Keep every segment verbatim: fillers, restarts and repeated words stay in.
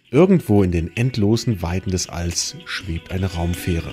Irgendwo in den endlosen Weiten des Alls schwebt eine Raumfähre.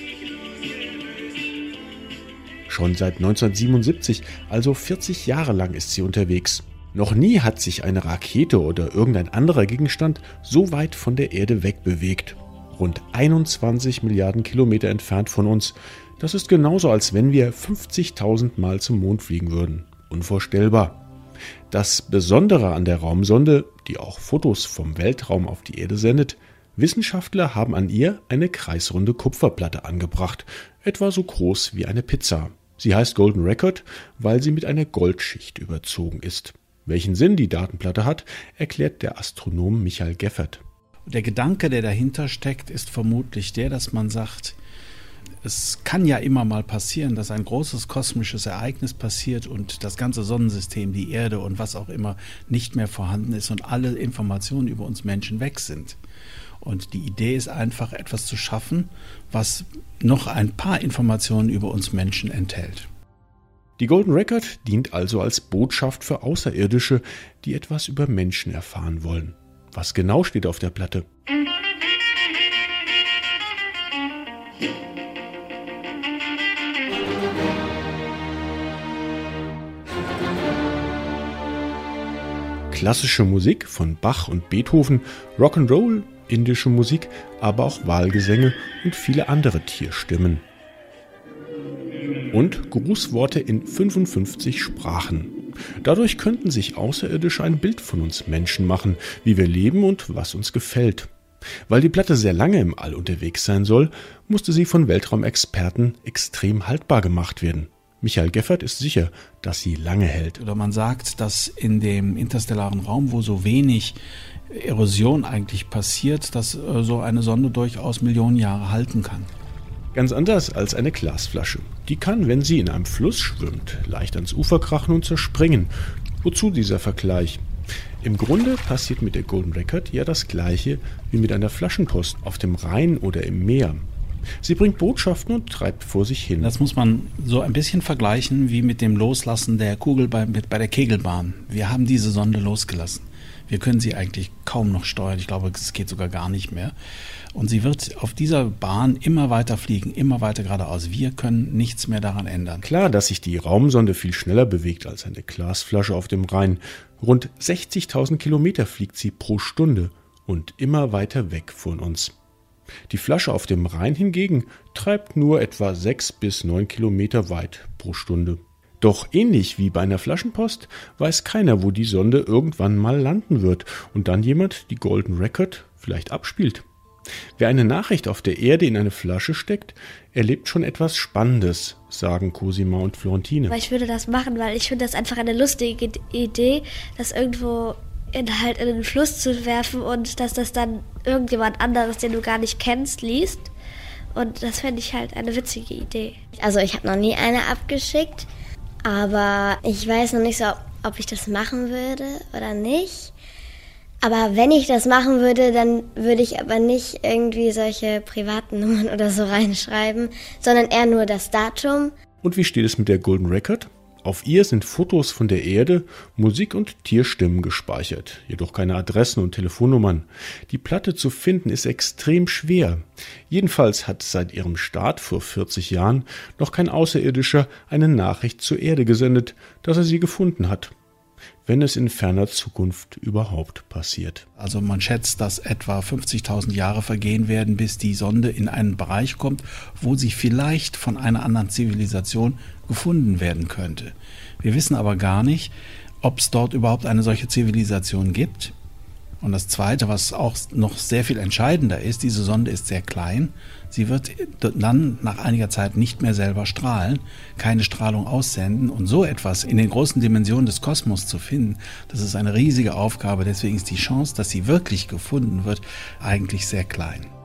Schon seit neunzehnhundertsiebenundsiebzig, also vierzig Jahre lang, ist sie unterwegs. Noch nie hat sich eine Rakete oder irgendein anderer Gegenstand so weit von der Erde wegbewegt. Rund einundzwanzig Milliarden Kilometer entfernt von uns. Das ist genauso, als wenn wir fünfzigtausend Mal zum Mond fliegen würden. Unvorstellbar. Das Besondere an der Raumsonde, die auch Fotos vom Weltraum auf die Erde sendet: Wissenschaftler haben an ihr eine kreisrunde Kupferplatte angebracht, etwa so groß wie eine Pizza. Sie heißt Golden Record, weil sie mit einer Goldschicht überzogen ist. Welchen Sinn die Datenplatte hat, erklärt der Astronom Michael Geffert. Der Gedanke, der dahinter steckt, ist vermutlich der, dass man sagt, es kann ja immer mal passieren, dass ein großes kosmisches Ereignis passiert und das ganze Sonnensystem, die Erde und was auch immer nicht mehr vorhanden ist und alle Informationen über uns Menschen weg sind. Und die Idee ist einfach, etwas zu schaffen, was noch ein paar Informationen über uns Menschen enthält. Die Golden Record dient also als Botschaft für Außerirdische, die etwas über Menschen erfahren wollen. Was genau steht auf der Platte? Klassische Musik von Bach und Beethoven, Rock'n'Roll, indische Musik, aber auch Wahlgesänge und viele andere Tierstimmen. Und Grußworte in fünfundfünfzig Sprachen. Dadurch könnten sich Außerirdische ein Bild von uns Menschen machen, wie wir leben und was uns gefällt. Weil die Platte sehr lange im All unterwegs sein soll, musste sie von Weltraumexperten extrem haltbar gemacht werden. Michael Geffert ist sicher, dass sie lange hält. Oder man sagt, dass in dem interstellaren Raum, wo so wenig Erosion eigentlich passiert, dass so eine Sonde durchaus Millionen Jahre halten kann. Ganz anders als eine Glasflasche. Die kann, wenn sie in einem Fluss schwimmt, leicht ans Ufer krachen und zerspringen. Wozu dieser Vergleich? Im Grunde passiert mit der Golden Record ja das Gleiche wie mit einer Flaschenpost auf dem Rhein oder im Meer. Sie bringt Botschaften und treibt vor sich hin. Das muss man so ein bisschen vergleichen wie mit dem Loslassen der Kugel bei, bei der Kegelbahn. Wir haben diese Sonde losgelassen. Wir können sie eigentlich kaum noch steuern. Ich glaube, es geht sogar gar nicht mehr. Und sie wird auf dieser Bahn immer weiter fliegen, immer weiter geradeaus. Wir können nichts mehr daran ändern. Klar, dass sich die Raumsonde viel schneller bewegt als eine Glasflasche auf dem Rhein. Rund sechzigtausend Kilometer fliegt sie pro Stunde und immer weiter weg von uns. Die Flasche auf dem Rhein hingegen treibt nur etwa sechs bis neun Kilometer weit pro Stunde. Doch ähnlich wie bei einer Flaschenpost weiß keiner, wo die Sonde irgendwann mal landen wird und dann jemand die Golden Record vielleicht abspielt. Wer eine Nachricht auf der Erde in eine Flasche steckt, erlebt schon etwas Spannendes, sagen Cosima und Florentine. Aber ich würde das machen, weil ich finde das einfach eine lustige Idee, das irgendwo in, halt in den Fluss zu werfen und dass das dann irgendjemand anderes, den du gar nicht kennst, liest. Und das fände ich halt eine witzige Idee. Also ich habe noch nie eine abgeschickt, aber ich weiß noch nicht so, ob ich das machen würde oder nicht. Aber wenn ich das machen würde, dann würde ich aber nicht irgendwie solche privaten Nummern oder so reinschreiben, sondern eher nur das Datum. Und wie steht es mit der Golden Record? Auf ihr sind Fotos von der Erde, Musik und Tierstimmen gespeichert, jedoch keine Adressen und Telefonnummern. Die Platte zu finden ist extrem schwer. Jedenfalls hat seit ihrem Start vor vierzig Jahren noch kein Außerirdischer eine Nachricht zur Erde gesendet, dass er sie gefunden hat. Wenn es in ferner Zukunft überhaupt passiert. Also man schätzt, dass etwa fünfzigtausend Jahre vergehen werden, bis die Sonde in einen Bereich kommt, wo sie vielleicht von einer anderen Zivilisation gefunden werden könnte. Wir wissen aber gar nicht, ob es dort überhaupt eine solche Zivilisation gibt. Und das Zweite, was auch noch sehr viel entscheidender ist, diese Sonde ist sehr klein. Sie wird dann nach einiger Zeit nicht mehr selber strahlen, keine Strahlung aussenden. Und so etwas in den großen Dimensionen des Kosmos zu finden, das ist eine riesige Aufgabe. Deswegen ist die Chance, dass sie wirklich gefunden wird, eigentlich sehr klein.